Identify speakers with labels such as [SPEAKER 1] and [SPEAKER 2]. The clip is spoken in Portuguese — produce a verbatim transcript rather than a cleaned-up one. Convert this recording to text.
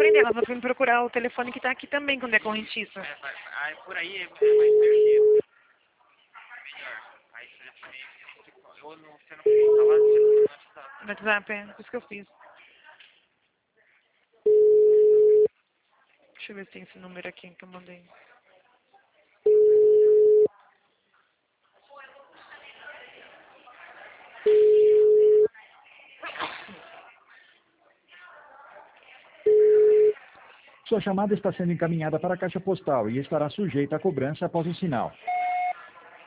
[SPEAKER 1] prender, elas vão vir procurar o telefone que tá aqui também, quando é correntiça.
[SPEAKER 2] É, vai, aí por aí é, é mais perdido. Melhor. Aí você já também, ou não, você não precisa instalar, você não no WhatsApp.
[SPEAKER 1] No WhatsApp, é isso que eu fiz. Deixa eu ver se tem esse número aqui que eu mandei.
[SPEAKER 3] Sua chamada está sendo encaminhada para a caixa postal e estará sujeita a cobrança após o sinal.